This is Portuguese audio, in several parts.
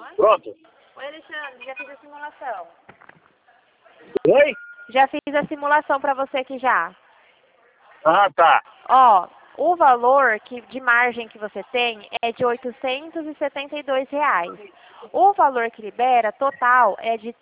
Pronto. Oi, Alexandre, já fiz a simulação. Oi? Já fiz a simulação para você aqui já. Ah, tá. Ó, o valor de margem que você tem é de R$ 872. O valor que libera total é de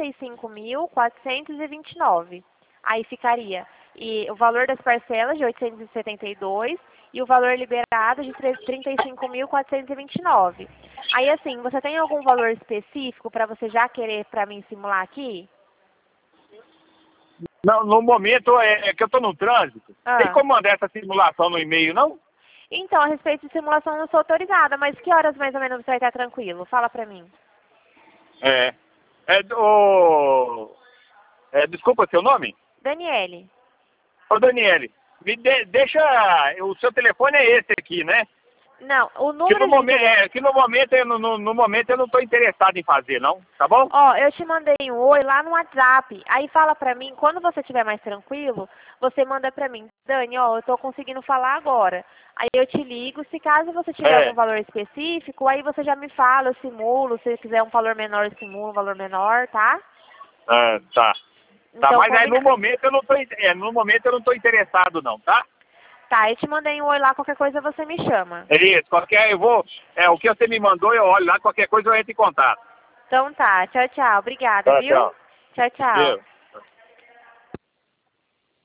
35.429. Aí ficaria o valor das parcelas de 872 e o valor liberado de 35.429. Aí assim, você tem algum valor específico para você já querer para mim simular aqui? Não, no momento é que eu tô no trânsito. Tem Ah. como mandar essa simulação no e-mail, não? Então, a respeito de simulação, eu não sou autorizada, mas que horas mais ou menos você vai estar tranquilo? Fala pra mim. Desculpa, seu nome? Daniele. Ô, Daniele, deixa... O seu telefone é esse aqui, né? Não, o Que número no, de telefone... que no momento eu não tô interessado em fazer, não? Tá bom? Ó, eu te mandei um oi lá no WhatsApp. Aí fala pra mim, quando você estiver mais tranquilo, você manda pra mim. Dani, ó, eu tô conseguindo falar agora. Aí eu te ligo, se caso você tiver algum valor específico, aí você já me fala, eu simulo. Se fizer um valor menor, eu simulo um valor menor, tá? Ah, tá. Tá, Então, mas aí no combina... momento eu não tô, no momento eu não tô interessado não, tá? Tá, eu te mandei um oi lá, qualquer coisa você me chama. É isso, o que você me mandou eu olho lá, qualquer coisa eu entro em contato. Então tá, tchau, tchau. Obrigada, Tá, viu? tchau. Tchau, tchau. Viu?